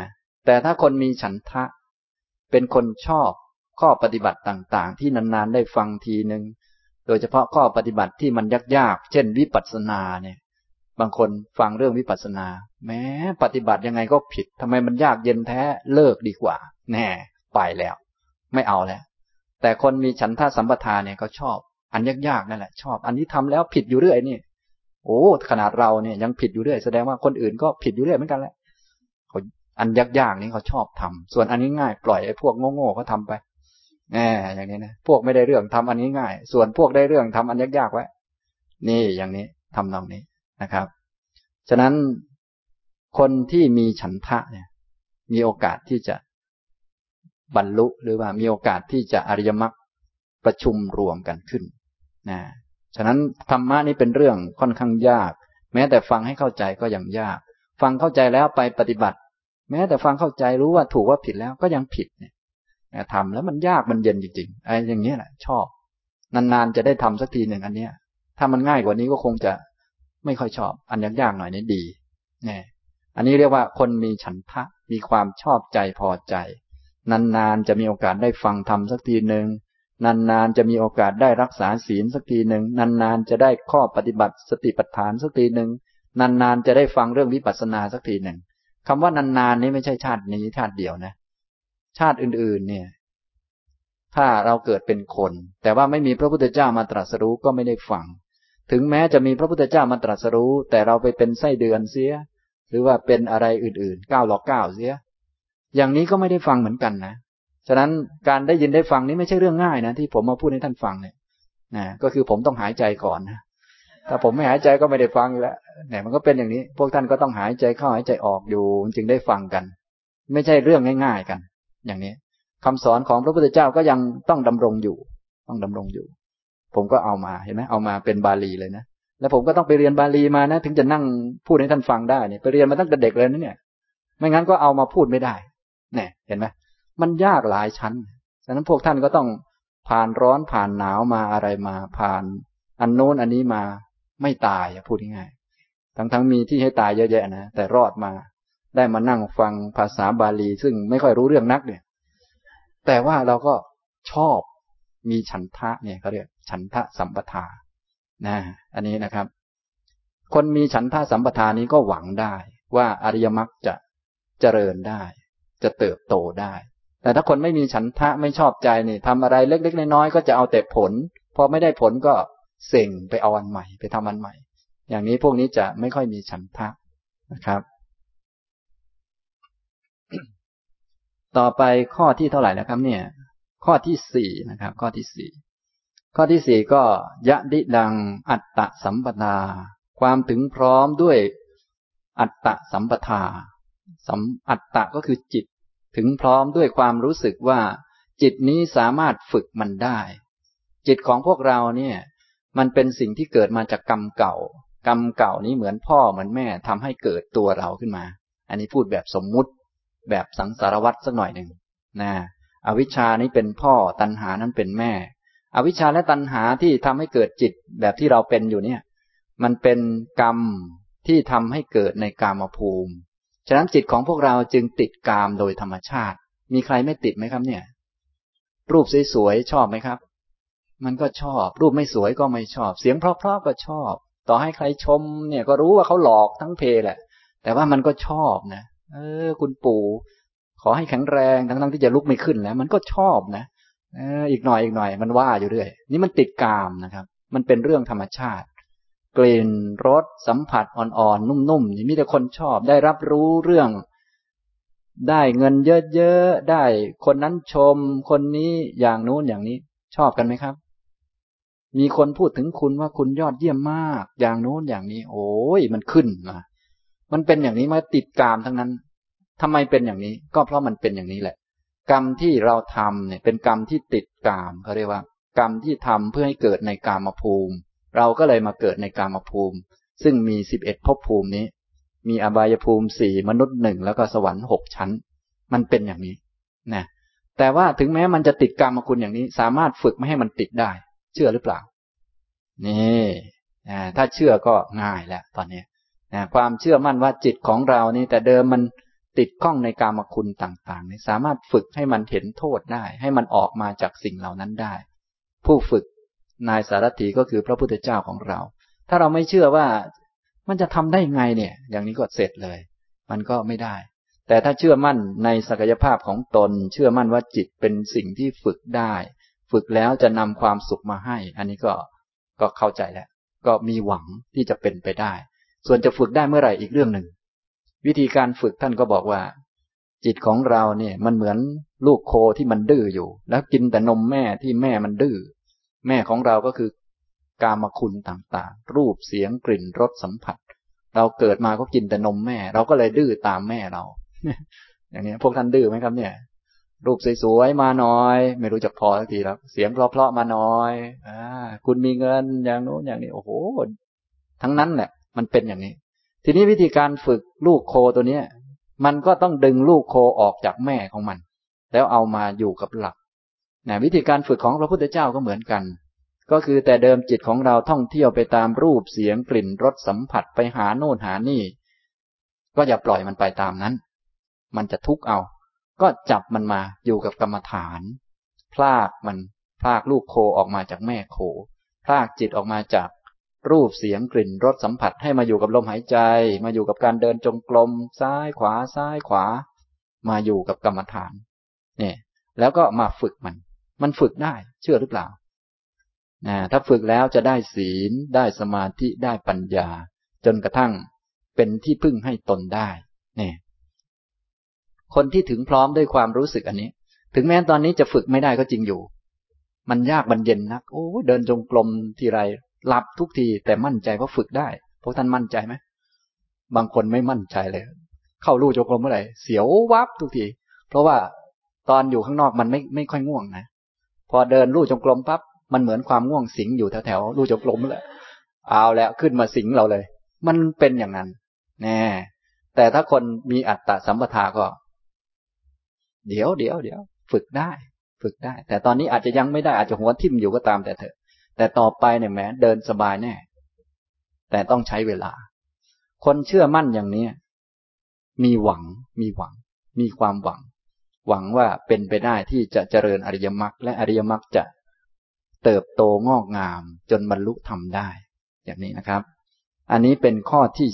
แต่ถ้าคนมีฉันทะเป็นคนชอบข้อปฏิบัติต่างๆที่นานๆได้ฟังทีนึงโดยเฉพาะข้อปฏิบัติที่มันยากๆเช่นวิปัสสนาเนี่ยบางคนฟังเรื่องวิปัสสนาแม้ปฏิบัติยังไงก็ผิดทำไมมันยากเย็นแท้เลิกดีกว่าแน่ไปแล้วไม่เอาแล้วแต่คนมีฉันทะสัมปทานเนี่ยเขาชอบอันยากๆนั่นแหละชอบอันนี้ทำแล้วผิดอยู่เรื่อยนี่โอ้ขนาดเราเนี่ยยังผิดอยู่เรื่อยแสดงว่าคนอื่นก็ผิดอยู่เรื่อยเหมือนกันแหละอันยากๆนี่เขาชอบทำส่วนอันนี้ง่ายปล่อยไอ้พวกโง่ๆเขาทำไปอย่างนี้นะพวกไม่ได้เรื่องทำอันนี้ง่ายส่วนพวกได้เรื่องทำอันยากๆไว้นี่อย่างนี้ทำนองนี้นะครับฉะนั้นคนที่มีฉันทะเนี่ยมีโอกาสที่จะบรรลุหรือว่ามีโอกาสที่จะอริยมรรคประชุมรวมกันขึ้นนะฉะนั้นธรรมะนี้เป็นเรื่องค่อนข้างยากแม้แต่ฟังให้เข้าใจก็ยังยากฟังเข้าใจแล้วไปปฏิบัติแม้แต่ฟังเข้าใจรู้ว่าถูกว่าผิดแล้วก็ยังผิดเนี่ยทำแล้วมันยากมันเย็นจริงๆไอ้อย่างนี้แหละชอบนานๆจะได้ทำสักทีหนึ่งอันเนี้ยถ้ามันง่ายกว่านี้ก็คงจะไม่ค่อยชอบอันยากๆหน่อยนี่ดีเนี่ยอันนี้เรียกว่าคนมีฉันทะมีความชอบใจพอใจนานๆจะมีโอกาสได้ฟังธรรมสักทีหนึ่งนานๆจะมีโอกาสได้รักษาศีลสักทีหนึ่งนานๆจะได้ข้อปฏิบัติสติปัฏฐานสักทีหนึ่งนานๆจะได้ฟังเรื่องวิปัสสนาสักทีหนึ่งคำว่านานๆนี้ไม่ใช่ชาตินี้ชาติเดียวนะชาติอื่นๆเนี่ยถ้าเราเกิดเป็นคนแต่ว่าไม่มีพระพุทธเจ้ามาตรัสรู้ก็ไม่ได้ฟังถึงแม้จะมีพระพุทธเจ้ามาตรัสรู้แต่เราไปเป็นไส้เดือนเสียหรือว่าเป็นอะไรอื่นๆ9 เสียอย่างนี้ก็ไม่ได้ฟังเหมือนกันนะฉะนั้นการได้ยินได้ฟังนี้ไม่ใช่เรื่องง่ายนะที่ผมมาพูดให้ท่านฟังเนี่ยนะก็คือผมต้องหายใจก่อนนะถ้าผมไม่หายใจก็ไม่ได้ฟังแล้วเนี่ยมันก็เป็นอย่างนี้พวกท่านก็ต้องหายใจเข้าหายใจออกอยู่จึงได้ฟังกันไม่ใช่เรื่องง่ายๆกันอย่างนี้คำสอนของพระพุทธเจ้าก็ยังต้องดำรงอยู่ผมก็เอามาเห็นไหมเอามาเป็นบาลีเลยนะแล้วผมก็ต้องไปเรียนบาลีมานะถึงจะนั่งพูดให้ท่านฟังได้เนี่ยไปเรียนมาตั้งแต่เด็กเลยนะเนี่ยไม่งั้นก็เอามาพูดไม่ได้เนี่ยเห็นไหมมันยากหลายชั้นฉะนั้นพวกท่านก็ต้องผ่านร้อนผ่านหนาวมาอะไรมาผ่านอันโน้นอันนี้มาไม่ตายพูดง่ายๆทั้งมีที่ให้ตายเยอะแยะนะแต่รอดมาได้มานั่งฟังภาษาบาลีซึ่งไม่ค่อยรู้เรื่องนักเนี่ยแต่ว่าเราก็ชอบมีฉันทะเนี่ยเขาเรียกฉันทะสัมปทานะอันนี้นะครับคนมีฉันทะสัมปทานี้ก็หวังได้ว่าอริยมรรคจะเจริญได้จะเติบโตได้แต่ถ้าคนไม่มีฉันทะไม่ชอบใจนี่ทำอะไรเล็กๆน้อยๆก็จะเอาแต่ผลพอไม่ได้ผลก็เซ็งไปเอาอันใหม่ไปทำอันใหม่อย่างนี้พวกนี้จะไม่ค่อยมีฉันทะนะครับต่อไปข้อที่เท่าไหร่แล้วครับเนี่ยข้อที่4นะครับข้อที่4ก็ยะดิดังอัตตสัมปทาความถึงพร้อมด้วยอัตตสัมปทาอัตตะก็คือจิตถึงพร้อมด้วยความรู้สึกว่าจิตนี้สามารถฝึกมันได้จิตของพวกเราเนี่ยมันเป็นสิ่งที่เกิดมาจากกรรมเก่านี้เหมือนพ่อเหมือนแม่ทำให้เกิดตัวเราขึ้นมาอันนี้พูดแบบสมมุติแบบสังสารวัฏสักหน่อยหนึ่งนะอวิชชานี้เป็นพ่อตัณหานั้นเป็นแม่อวิชชาและตัณหาที่ทำให้เกิดจิตแบบที่เราเป็นอยู่เนี่ยมันเป็นกรรมที่ทำให้เกิดในกามภูมิฉะนั้นจิตของพวกเราจึงติดกามโดยธรรมชาติมีใครไม่ติดไหมครับเนี่ยรูปสวยๆชอบไหมครับมันก็ชอบรูปไม่สวยก็ไม่ชอบเสียงเพราะๆก็ชอบต่อให้ใครชมเนี่ยก็รู้ว่าเขาหลอกทั้งเพแหละแต่ว่ามันก็ชอบนะคุณปู่ขอให้แข็งแรงทั้งที่จะลุกไม่ขึ้นแล้วมันก็ชอบนะอีกหน่อยมันว่าอยู่เรื่อยนี่มันติดกามนะครับมันเป็นเรื่องธรรมชาติกลิ่นรสสัมผัสอ่อนๆนุ่มๆนี่มีแต่คนชอบได้รับรู้เรื่องได้เงินเยอะๆได้คนนั้นชมคนนี้อย่างนู้นอย่างนี้ชอบกันไหมครับมีคนพูดถึงคุณว่าคุณยอดเยี่ยมมากอย่างนู้นอย่างนี้โอ้ยมันขึ้นมามันเป็นอย่างนี้มาติดกามทั้งนั้นทำไมเป็นอย่างนี้ก็เพราะมันเป็นอย่างนี้แหละกรรมที่เราทำเนี่ยเป็นกรรมที่ติดกามเขาเรียกว่ากรรมที่ทำเพื่อให้เกิดในกามภูมิเราก็เลยมาเกิดในกามภูมิซึ่งมี11ภพภูมินี้มีอบายภูมิ4มนุษย์1แล้วก็สวรรค์6ชั้นมันเป็นอย่างนี้นะแต่ว่าถึงแม้มันจะติดกามคุณอย่างนี้สามารถฝึกไม่ให้มันติดได้เชื่อหรือเปล่านี่ถ้าเชื่อก็ง่ายแล้วตอนนี้ความเชื่อมั่นว่าจิตของเรานี่แต่เดิมมันติดข้องในกามคุณต่างๆเนี่ยสามารถฝึกให้มันเห็นโทษได้ให้มันออกมาจากสิ่งเหล่านั้นได้ผู้ฝึกนายสารถีก็คือพระพุทธเจ้าของเราถ้าเราไม่เชื่อว่ามันจะทำได้ไงเนี่ยอย่างนี้ก็เสร็จเลยมันก็ไม่ได้แต่ถ้าเชื่อมั่นในศักยภาพของตนเชื่อมั่นว่าจิตเป็นสิ่งที่ฝึกได้ฝึกแล้วจะนำความสุขมาให้อันนี้ก็เข้าใจแล้วก็มีหวังที่จะเป็นไปได้ส่วนจะฝึกได้เมื่อไหร่อีกเรื่องหนึ่งวิธีการฝึกท่านก็บอกว่าจิตของเราเนี่ยมันเหมือนลูกโคที่มันดื้ออยู่แล้วกินแต่นมแม่ที่แม่มันดื้อแม่ของเราก็คือกามคุณต่างๆรูปเสียงกลิ่นรสสัมผัสเราเกิดมาก็กินแต่นมแม่เราก็เลยดื้อตามแม่เราอย่างนี้พวกท่านดื้อไหมครับเนี่ยรูปสวยๆมาหน่อยไม่รู้จักพอสักทีแล้วเสียงเพราะๆมาหน่อยคุณมีเงินอย่างโน้นอย่างนี้โอ้โหทั้งนั้นแหละมันเป็นอย่างนี้ทีนี้วิธีการฝึกลูกโคตัวนี้มันก็ต้องดึงลูกโคออกจากแม่ของมันแล้วเอามาอยู่กับหลักวิธีการฝึกของพระพุทธเจ้าก็เหมือนกันก็คือแต่เดิมจิตของเราท่องเที่ยวไปตามรูปเสียงกลิ่นรสสัมผัสไปหาโน่นหานี่ก็อย่าปล่อยมันไปตามนั้นมันจะทุกข์เอาก็จับมันมาอยู่กับกรรมฐานพรากลูกโคออกมาจากแม่โคพรากจิตออกมาจากรูปเสียงกลิ่นรสสัมผัสให้มาอยู่กับลมหายใจมาอยู่กับการเดินจงกรมซ้ายขวาซ้ายขวามาอยู่กับกรรมฐานเนี่ยแล้วก็มาฝึกมันฝึกได้เชื่อหรือเปล่าถ้าฝึกแล้วจะได้ศีลได้สมาธิได้ปัญญาจนกระทั่งเป็นที่พึ่งให้ตนได้เนี่ยคนที่ถึงพร้อมด้วยความรู้สึกอันนี้ถึงแม้ตอนนี้จะฝึกไม่ได้ก็จริงอยู่มันยากมันเย็นนักโอ้เดินจงกรมทีไรหลับทุกทีแต่มั่นใจว่าฝึกได้พวกท่านมั่นใจไหมบางคนไม่มั่นใจเลยเข้าลู่จงกรมเมื่อไหร่เสียววับทุกทีเพราะว่าตอนอยู่ข้างนอกมันไม่ค่อยง่วงนะพอเดินลู่จงกรมปั๊บมันเหมือนความง่วงสิงอยู่แถวๆลู่จงกรมแหละเอาแล้วขึ้นมาสิงเราเลยมันเป็นอย่างนั้นแน่แต่ถ้าคนมีอัตตสัมปทาก็เดี๋ยวฝึกได้แต่ตอนนี้อาจจะยังไม่ได้อาจจะหัวทิ่มอยู่ก็ตามแต่เถอะแต่ต่อไปเนี่ยแหมเดินสบายแน่แต่ต้องใช้เวลาคนเชื่อมั่นอย่างนี้มีความหวังว่าเป็นไปได้ที่จะเจริญอริยมรรคและอริยมรรคจะเติบโตงอกงามจนบรรลุธรรมได้อย่างนี้นะครับอันนี้เป็นข้อที่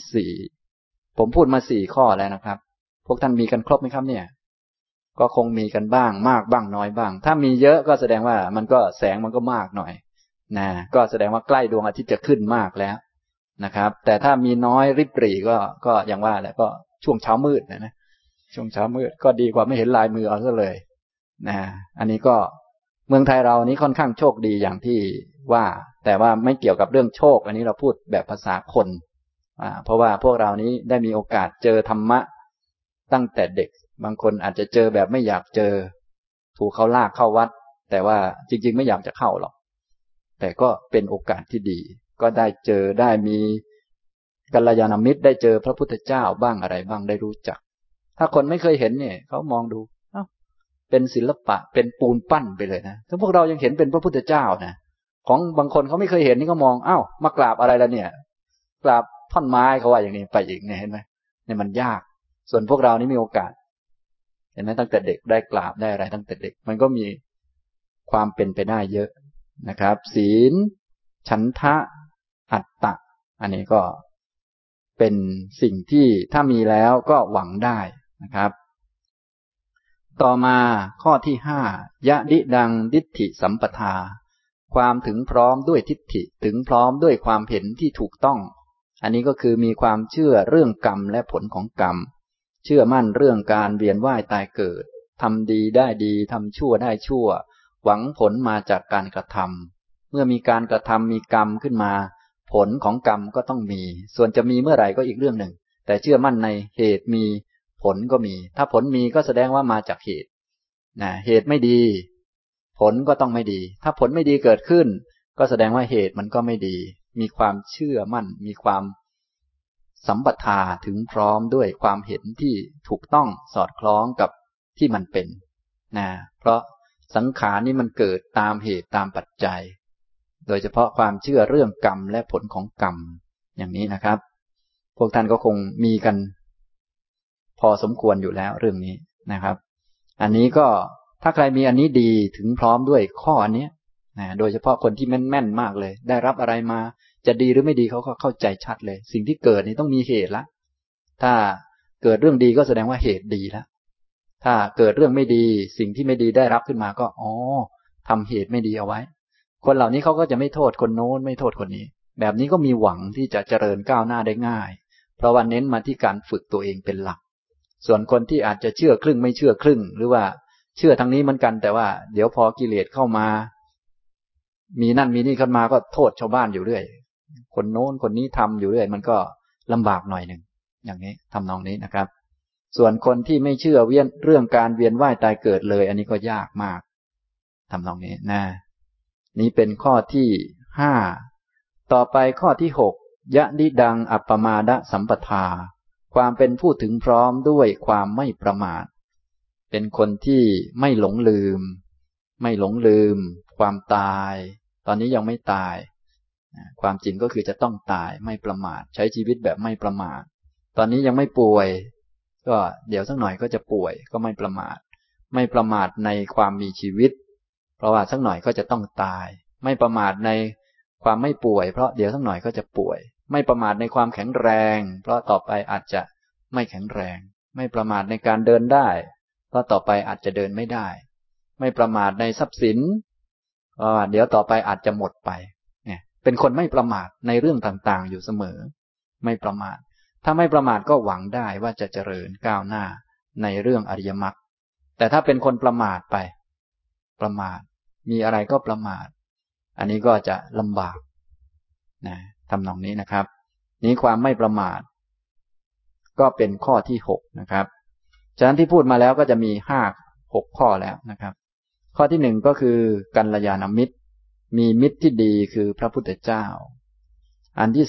4ผมพูดมา4ข้อแล้วนะครับพวกท่านมีกันครบไหมครับเนี่ยก็คงมีกันบ้างมากบ้างน้อยบ้างถ้ามีเยอะก็แสดงว่ามันก็แสงมันก็มากหน่อยก็แสดงว่าใกล้ดวงอาทิตย์จะขึ้นมากแล้วนะครับแต่ถ้ามีน้อยริบหรี่ก็อย่างว่าแหละก็ช่วงเช้ามืดนะช่วงเช้ามืดก็ดีกว่าไม่เห็นลายมือเอาซะเลยอันนี้ก็เมืองไทยเรานี้ค่อนข้างโชคดีอย่างที่ว่าแต่ว่าไม่เกี่ยวกับเรื่องโชคอันนี้เราพูดแบบภาษาคนเพราะว่าพวกเรานี้ได้มีโอกาสเจอธรรมะตั้งแต่เด็กบางคนอาจจะเจอแบบไม่อยากเจอถูกเขาลากเข้าวัดแต่ว่าจริงๆไม่อยากจะเข้าหรอกแต่ก็เป็นโอกาสที่ดีก็ได้เจอได้มีกัลยาณมิตรได้เจอพระพุทธเจ้าบ้างอะไรบ้างได้รู้จักถ้าคนไม่เคยเห็นเนี่ยเขามองดูเป็นศิลปะเป็นปูนปั้นไปเลยนะถ้าพวกเรายังเห็นเป็นพระพุทธเจ้านะของบางคนเขาไม่เคยเห็นนี่ก็มองมากราบอะไรแล้วเนี่ยกราบท่อนไม้เขาว่าอย่างนี้ไปอีกเนี่ยเห็นไหมเนี่ยมันยากส่วนพวกเรานี่มีโอกาสเห็นไหมตั้งแต่เด็กได้กราบได้อะไรตั้งแต่เด็กมันก็มีความเป็นไปได้เยอะนะครับศีลฉันทะอัตตะอันนี้ก็เป็นสิ่งที่ถ้ามีแล้วก็หวังได้นะครับต่อมาข้อที่5ยะดิดังดิฏฐิสัมปทาความถึงพร้อมด้วยทิฏฐิถึงพร้อมด้วยความเห็นที่ถูกต้องอันนี้ก็คือมีความเชื่อเรื่องกรรมและผลของกรรมเชื่อมั่นเรื่องการเวียนว่ายตายเกิดทำดีได้ดีทำชั่วได้ชั่วหวังผลมาจากการกระทำเมื่อมีการกระทำมีกรรมขึ้นมาผลของกรรมก็ต้องมีส่วนจะมีเมื่อไหร่ก็อีกเรื่องหนึ่งแต่เชื่อมั่นในเหตุมีผลก็มีถ้าผลมีก็แสดงว่ามาจากเหตุเหตุไม่ดีผลก็ต้องไม่ดีถ้าผลไม่ดีเกิดขึ้นก็แสดงว่าเหตุมันก็ไม่ดีมีความเชื่อมั่นมีความสัมปทาถึงพร้อมด้วยความเห็นที่ถูกต้องสอดคล้องกับที่มันเป็นเพราะสังขารนี้มันเกิดตามเหตุตามปัจจัยโดยเฉพาะความเชื่อเรื่องกรรมและผลของกรรมอย่างนี้นะครับพวกท่านก็คงมีกันพอสมควรอยู่แล้วเรื่องนี้นะครับอันนี้ก็ถ้าใครมีอันนี้ดีถึงพร้อมด้วยข้ออันนี้นะโดยเฉพาะคนที่แม่นๆมากเลยได้รับอะไรมาจะดีหรือไม่ดีเขาก็เข้าใจชัดเลยสิ่งที่เกิดนี่ต้องมีเหตุละถ้าเกิดเรื่องดีก็แสดงว่าเหตุดีแล้วถ้าเกิดเรื่องไม่ดีสิ่งที่ไม่ดีได้รับขึ้นมาก็ทำเหตุไม่ดีเอาไว้คนเหล่านี้เขาก็จะไม่โทษคนโน้นไม่โทษคนนี้แบบนี้ก็มีหวังที่จะเจริญก้าวหน้าได้ง่ายเพราะว่าเน้นมาที่การฝึกตัวเองเป็นหลักส่วนคนที่อาจจะเชื่อครึ่งไม่เชื่อครึ่งหรือว่าเชื่อทางนี้เหมือนกันแต่ว่าเดี๋ยวพอกิเลสเข้ามามีนั่นมีนี่ขึ้นมาก็โทษชาวบ้านอยู่เรื่อยคนโน้นคนนี้ทำอยู่เรื่อยมันก็ลำบากหน่อยหนึ่งอย่างนี้ทำนองนี้นะครับส่วนคนที่ไม่เชื่อเรื่องการเวียนว่ายตายเกิดเลยอันนี้ก็ยากมากทำนองนี้นะนี้เป็นข้อที่5ต่อไปข้อที่6ยะดิดังอัปปมาดสัมปทาความเป็นผู้ถึงพร้อมด้วยความไม่ประมาทเป็นคนที่ไม่หลงลืมความตายตอนนี้ยังไม่ตายความจริงก็คือจะต้องตายไม่ประมาทใช้ชีวิตแบบไม่ประมาทตอนนี้ยังไม่ป่วยก็เดี๋ยวสักหน่อยก็จะป่วยก็ไม่ประมาทในความมีชีวิตเพราะว่าสักหน่อยก็จะต้องตายไม่ประมาทในความไม่ป่วยเพราะเดี๋ยวสักหน่อยก็จะป่วยไม่ประมาทในความแข็งแรงเพราะต่อไปอาจจะไม่แข็งแรงไม่ประมาทในการเดินได้เพราะต่อไปอาจจะเดินไม่ได้ไม่ประมาทในทรัพย์สินเดี๋ยวต่อไปอาจจะหมดไปเนี่ยเป็นคนไม่ประมาทในเรื่องต่างๆอยู่เสมอไม่ประมาทถ้าไม่ประมาทก็หวังได้ว่าจะเจริญก้าวหน้าในเรื่องอริยมรรคแต่ถ้าเป็นคนประมาทไปประมาทมีอะไรก็ประมาทอันนี้ก็จะลำบากนะทำนองนี้นะครับนี้ความไม่ประมาทก็เป็นข้อที่6นะครับฉะนั้นที่พูดมาแล้วก็จะมี6ข้อแล้วนะครับข้อที่1ก็คือกัลยาณมิตรมีมิตรที่ดีคือพระพุทธเจ้าอันที่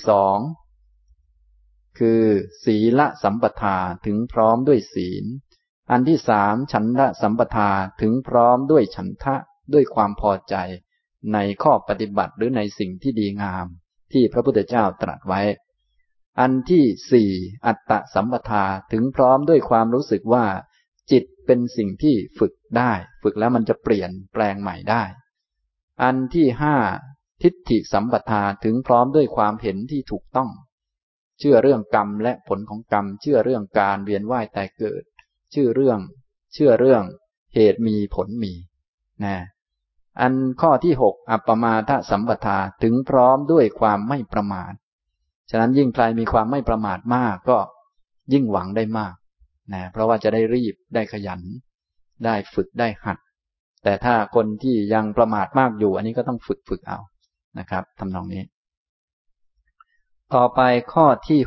2คือศีลสัมปทาถึงพร้อมด้วยศีลอันที่3ฉันทะสัมปทาถึงพร้อมด้วยฉันทะด้วยความพอใจในข้อปฏิบัติหรือในสิ่งที่ดีงามที่พระพุทธเจ้าตรัสไว้อันที่4อัตตสัมปทาถึงพร้อมด้วยความรู้สึกว่าจิตเป็นสิ่งที่ฝึกได้ฝึกแล้วมันจะเปลี่ยนแปลงใหม่ได้อันที่5ทิฏฐิสัมปทาถึงพร้อมด้วยความเห็นที่ถูกต้องเชื่อเรื่องกรรมและผลของกรรมเชื่อเรื่องการเวียนว่ายตายเกิดเชื่อเรื่องเหตุมีผลมีนะอันข้อที่6อัปปมาทสัมปทาถึงพร้อมด้วยความไม่ประมาทฉะนั้นยิ่งใครมีความไม่ประมาทมากก็ยิ่งหวังได้มากนะเพราะว่าจะได้รีบได้ขยันได้ฝึกได้หัดแต่ถ้าคนที่ยังประมาทมากอยู่อันนี้ก็ต้องฝึกเอานะครับทำนองนี้ต่อไปข้อที่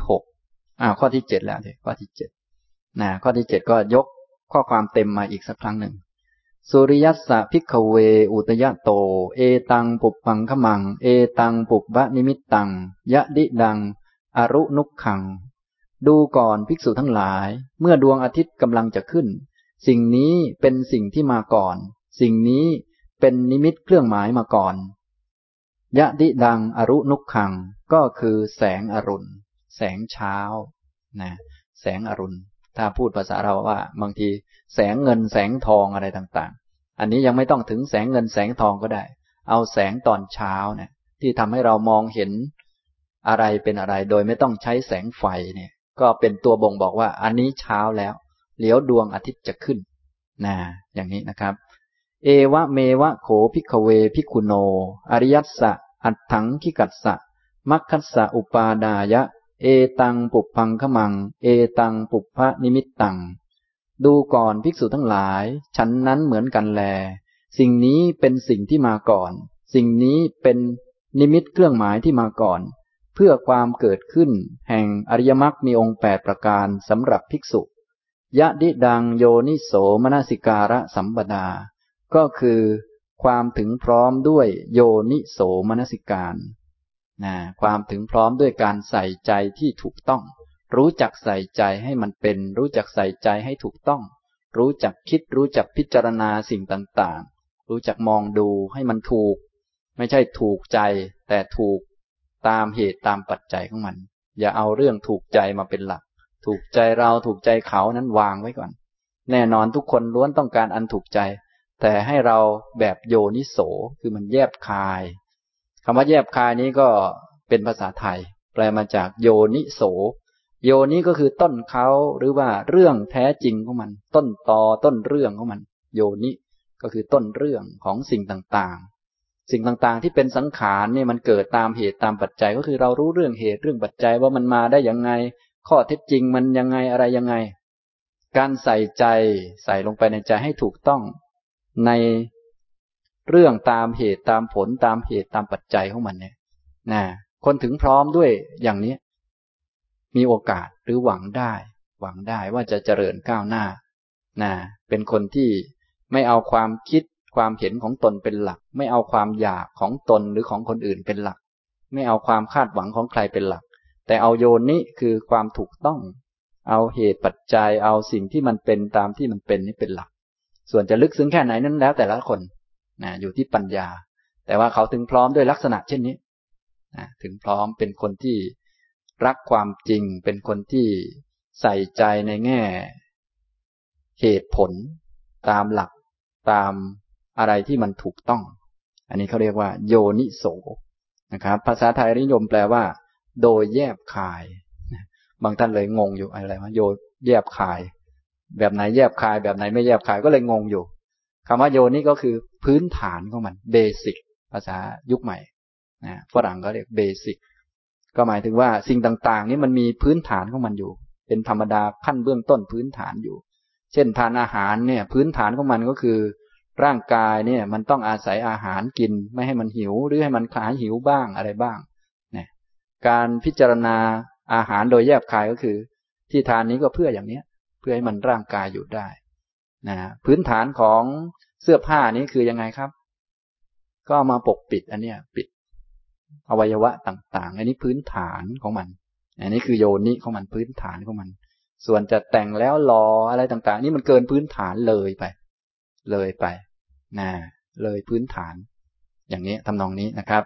6ข้อที่7แล้วข้อที่7นะข้อที่7ก็ยกข้อความเต็มมาอีกสักครั้งหนึ่งสุริยัสสะภิกขเวอุตยะโตเอตังปุปปังขมังเอตังปุบบะนิมิตตังยะดิดังอรุนุกขังดูก่อนภิกษุทั้งหลายเมื่อดวงอาทิตย์กำลังจะขึ้นสิ่งนี้เป็นสิ่งที่มาก่อนสิ่งนี้เป็นนิมิตเครื่องหมายมาก่อนยะดิดังอรุนุกขังก็คือแสงอรุณแสงเช้านะแสงอรุณถ้าพูดภาษาเราว่าบางทีแสงเงินแสงทองอะไรต่างๆอันนี้ยังไม่ต้องถึงแสงเงินแสงทองก็ได้เอาแสงตอนเช้าเนี่ยที่ทำให้เรามองเห็นอะไรเป็นอะไรโดยไม่ต้องใช้แสงไฟเนี่ยก็เป็นตัวบ่งบอกว่าอันนี้เช้าแล้วเดี๋ยวดวงอาทิตย์จะขึ้นนะอย่างนี้นะครับเอวะเมวะโขภิกขเวภิกขุโนอริยัสสะอัตถังคิกัสสะมัคคัสสะอุปาดายะเอตังปุปพังขมังเอตังปุปพะนิมิตตังดูก่อนภิกษุทั้งหลายฉันนั้นเหมือนกันแลสิ่งนี้เป็นสิ่งที่มาก่อนสิ่งนี้เป็นนิมิตเครื่องหมายที่มาก่อนเพื่อความเกิดขึ้นแห่งอริยมรรคมีองค์8ประการสำหรับภิกษุยะดิดังโยนิโสมนสิการะสัมปทาก็คือความถึงพร้อมด้วยโยนิโสมนสิการความถึงพร้อมด้วยการใส่ใจที่ถูกต้องรู้จักใส่ใจให้มันเป็นรู้จักใส่ใจให้ถูกต้องรู้จักคิดรู้จักพิจารณาสิ่งต่างๆรู้จักมองดูให้มันถูกไม่ใช่ถูกใจแต่ถูกตามเหตุตามปัจจัยของมันอย่าเอาเรื่องถูกใจมาเป็นหลักถูกใจเราถูกใจเขานั้นวางไว้ก่อนแน่นอนทุกคนล้วนต้องการอันถูกใจแต่ให้เราแบบโยนิโสคือมันแยบคายคำว่าแยบคายนี้ก็เป็นภาษาไทยแปลมาจากโยนิโสโยนิก็คือต้นเขาหรือว่าเรื่องแท้จริงของมันต้นตอต้นเรื่องของมันโยนิก็คือต้นเรื่องของสิ่งต่างๆสิ่งต่างๆที่เป็นสังขารเนี่ยมันเกิดตามเหตุตามปัจจัยก็คือเรารู้เรื่องเหตุเรื่องปัจจัยว่ามันมาได้ยังไงข้อเท็จจริงมันยังไงอะไรยังไงการใส่ใจใส่ลงไปในใจให้ถูกต้องในเรื่องตามเหตุตามผลตามเหตุตามปัจจัยของมันเนี่ยคนถึงพร้อมด้วยอย่างนี้มีโอกาสหรือหวังได้ว่าจะเจริญก้าวหน้าเป็นคนที่ไม่เอาความคิดความเห็นของตนเป็นหลักไม่เอาความอยากของตนหรือของคนอื่นเป็นหลักไม่เอาความคาดหวังของใครเป็นหลักแต่เอาโยนิคือความถูกต้องเอาเหตุปัจจัยเอาสิ่งที่มันเป็นตามที่มันเป็นนี่เป็นหลักส่วนจะลึกซึ้งแค่ไหนนั้นแล้วแต่ละคนอยู่ที่ปัญญาแต่ว่าเขาถึงพร้อมด้วยลักษณะเช่นนี้ถึงพร้อมเป็นคนที่รักความจริงเป็นคนที่ใส่ใจในแง่เหตุผลตามหลักตามอะไรที่มันถูกต้องอันนี้เขาเรียกว่าโยนิโสนะครับภาษาไทยนิยมแปลว่าโดยแยบคายบางท่านเลยงงอยู่อะไรวะโยแยบคายแบบไหนแยบคายแบบไหนไม่แยบคายก็เลยงงอยู่คำว่าโยนี่ก็คือพื้นฐานของมันเบสิกภาษายุคใหม่ฝรั่งก็เรียกเบสิกก็หมายถึงว่าสิ่งต่างๆนี้มันมีพื้นฐานของมันอยู่เป็นธรรมดาขั้นเบื้องต้นพื้นฐานอยู่เช่นทานอาหารเนี่ยพื้นฐานของมันก็คือร่างกายเนี่ยมันต้องอาศัยอาหารกินไม่ให้มันหิวหรือให้มันหายหิวบ้างอะไรบ้างเนี่ยการพิจารณาอาหารโดยแยบคายก็คือที่ทานนี้ก็เพื่ออย่างนี้เพื่อให้มันร่างกายอยู่ได้พื้นฐานของเสื้อผ้านี้คือยังไงครับก็มาปกปิดอันเนี้ยปิดอวัยวะต่างๆอันนี้พื้นฐานของมันอันนี้คือโยนิของมันพื้นฐานของมันส่วนจะแต่งแล้วรออะไรต่างๆนี่มันเกินพื้นฐานเลยไปเลยพื้นฐานอย่างนี้ทำนองนี้นะครับ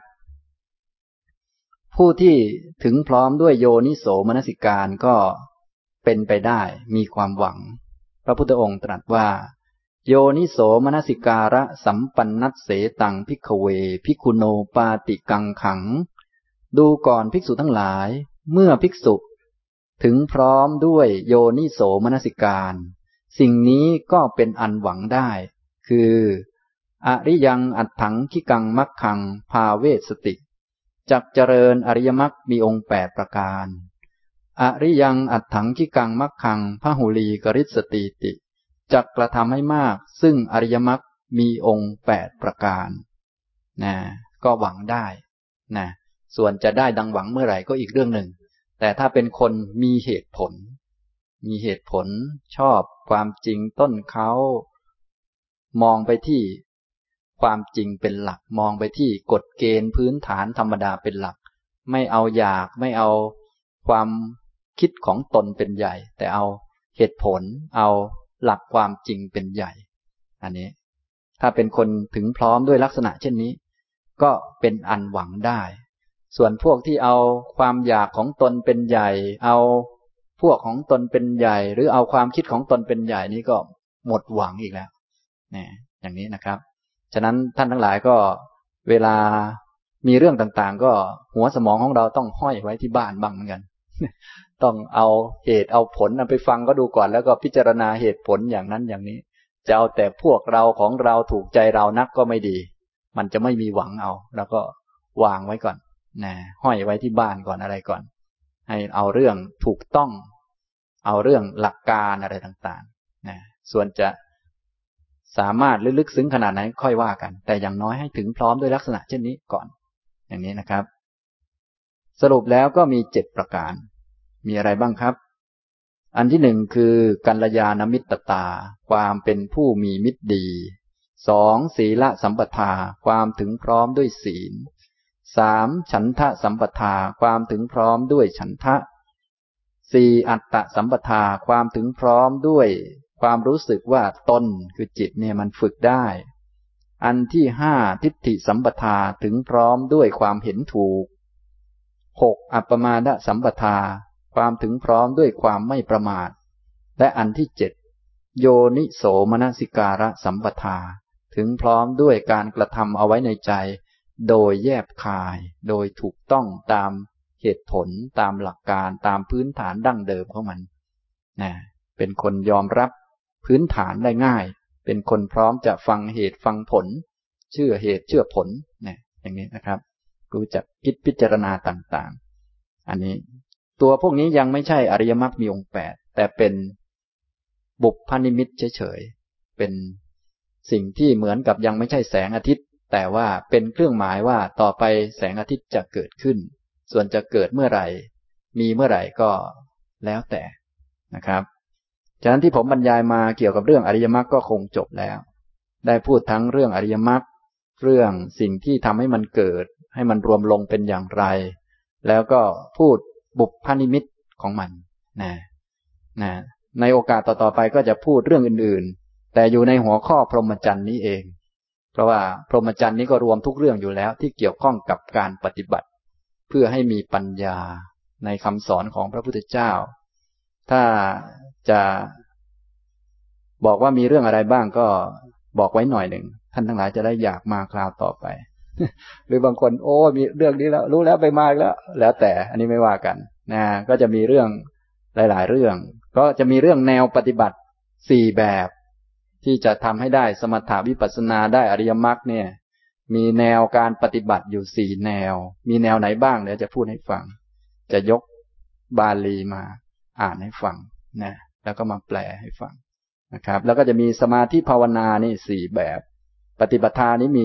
ผู้ที่ถึงพร้อมด้วยโยนิโสมนสิการก็เป็นไปได้มีความหวังพระพุทธองค์ตรัสว่าโยนิโสมนสิการะสัมปันนัสเสตังภิกขเวภิกขุโนปาติกังขังดูก่อนภิกษุทั้งหลายเมื่อภิกษุถึงพร้อมด้วยโยนิโสมนสิการสิ่งนี้ก็เป็นอันหวังได้คืออริยังอัตถังคิกังมัคคังภาเวสติจักเจริญอริยมรรคมีองค์8ประการอริยังอัตถังคิกังมัคคังพหุลีกริสติติจักกระทำให้มากซึ่งอริยมรรคมีองค์8ประการก็หวังได้ส่วนจะได้ดังหวังเมื่อไหร่ก็อีกเรื่องหนึ่งแต่ถ้าเป็นคนมีเหตุผลชอบความจริงต้นเขามองไปที่ความจริงเป็นหลักมองไปที่กฎเกณฑ์พื้นฐานธรรมดาเป็นหลักไม่เอาอยากไม่เอาความคิดของตนเป็นใหญ่แต่เอาเหตุผลเอาหลักความจริงเป็นใหญ่อันนี้ถ้าเป็นคนถึงพร้อมด้วยลักษณะเช่นนี้ก็เป็นอันหวังได้ส่วนพวกที่เอาความอยากของตนเป็นใหญ่เอาพวกของตนเป็นใหญ่หรือเอาความคิดของตนเป็นใหญ่นี้ก็หมดหวังอีกแล้วอย่างนี้นะครับฉะนั้นท่านทั้งหลายก็เวลามีเรื่องต่างๆก็หัวสมองของเราต้องห้อยไว้ที่บ้านบ้างเหมือนกันต้องเอาเหตุเอาผลไปฟังก็ดูก่อนแล้วก็พิจารณาเหตุผลอย่างนั้นอย่างนี้จะเอาแต่พวกเราของเราถูกใจเรานักก็ไม่ดีมันจะไม่มีหวังเอาแล้วก็วางไว้ก่อนห้อยไว้ที่บ้านก่อนอะไรก่อนให้เอาเรื่องถูกต้องเอาเรื่องหลักการอะไรต่างๆส่วนจะสามารถลึกซึ้งขนาดไหนค่อยว่ากันแต่อย่างน้อยให้ถึงพร้อมด้วยลักษณะเช่นนี้ก่อนอย่างนี้นะครับสรุปแล้วก็มี7ประการมีอะไรบ้างครับอันที่1คือกัลยาณมิตรตาความเป็นผู้มีมิตรดี2ศีลสัมปทาความถึงพร้อมด้วยศีล3ฉันทะสัมปทาความถึงพร้อมด้วยฉันทะ4อัตตสัมปทาความถึงพร้อมด้วยความรู้สึกว่าตนคือจิตเนี่ยมันฝึกได้อันที่5ทิฏฐิสัมปทาถึงพร้อมด้วยความเห็นถูก6อัปปมาดสัมปทาคความถึงพร้อมด้วยความไม่ประมาทและอันที่7โยนิโสมนสิการะสัมปทาถึงพร้อมด้วยการกระทำเอาไว้ในใจโดยแยบคายโดยถูกต้องตามเหตุผลตามหลักการตามพื้นฐานดั้งเดิมของมันนะเป็นคนยอมรับพื้นฐานได้ง่ายเป็นคนพร้อมจะฟังเหตุฟังผลเชื่อเหตุเชื่อผลเนี่ยอย่างนี้นะครับรู้จักคิดพิจารณาต่างๆอันนี้ตัวพวกนี้ยังไม่ใช่อริยมรรคมีองค์8แต่เป็นบุพนิมิตเฉยๆเป็นสิ่งที่เหมือนกับยังไม่ใช่แสงอาทิตย์แต่ว่าเป็นเครื่องหมายว่าต่อไปแสงอาทิตย์จะเกิดขึ้นส่วนจะเกิดเมื่อไหร่มีเมื่อไหร่ก็แล้วแต่นะครับฉะนั้นที่ผมบรรยายมาเกี่ยวกับเรื่องอริยมรรคก็คงจบแล้วได้พูดทั้งเรื่องอริยมรรคเรื่องสิ่งที่ทำให้มันเกิดให้มันรวมลงเป็นอย่างไรแล้วก็พูดบุพนิมิตของมันนะในโอกาสต่อๆไปก็จะพูดเรื่องอื่นๆแต่อยู่ในหัวข้อพรหมจรรย์นี้เองเพราะว่าพรหมจรรย์นี้ก็รวมทุกเรื่องอยู่แล้วที่เกี่ยวข้องกับการปฏิบัติเพื่อให้มีปัญญาในคำสอนของพระพุทธเจ้าถ้าจะบอกว่ามีเรื่องอะไรบ้างก็บอกไว้หน่อยหนึ่งท่านทั้งหลายจะได้อยากมาคราวต่อไป หรือบางคนโอ้มีเรื่องนี้แล้วรู้แล้วไปมาแล้วแต่อันนี้ไม่ว่ากันนะก็จะมีเรื่องหลายๆเรื่องก็จะมีเรื่องแนวปฏิบัติ4แบบที่จะทำให้ได้สมถะวิปัสสนาได้อริยมรรคเนี่ยมีแนวการปฏิบัติอยู่4แนวมีแนวไหนบ้างเดี๋ยวจะพูดให้ฟังจะยกบาลีมาอ่านให้ฟังนะแล้วก็มาแปลให้ฟังนะครับแล้วก็จะมีสมาธิภาวนานี่4แบบปฏิปทานี้มี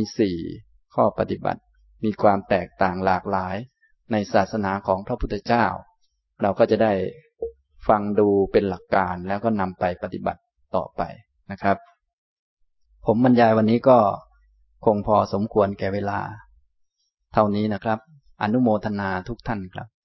4ข้อปฏิบัติมีความแตกต่างหลากหลายในศาสนาของพระพุทธเจ้าเราก็จะได้ฟังดูเป็นหลักการแล้วก็นำไปปฏิบัติต่อไปนะครับผมบรรยายวันนี้ก็คงพอสมควรแก่เวลาเท่านี้นะครับอนุโมทนาทุกท่านครับ